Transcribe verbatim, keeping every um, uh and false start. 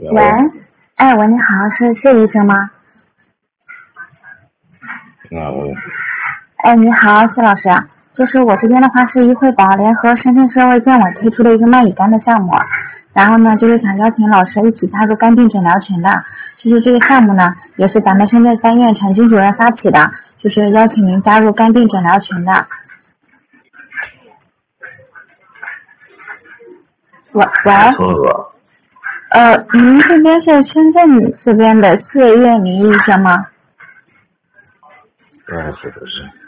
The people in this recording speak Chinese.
喂，哎，喂，你好，是谢医生吗？ 啊，喂， 哎，你好，谢老师，就是我这边的话是医惠宝联合深圳市卫健委推出的一个麦乙肝的项目，然后呢，就是想邀请老师一起加入肝病诊疗群的，就是这个项目呢，也是咱们深圳三院陈军主任发起的，就是邀请您加入肝病诊疗群的。喂喂， 错了， 呃，您这边是深圳这边的谢月明医生吗？ 嗯，是的是。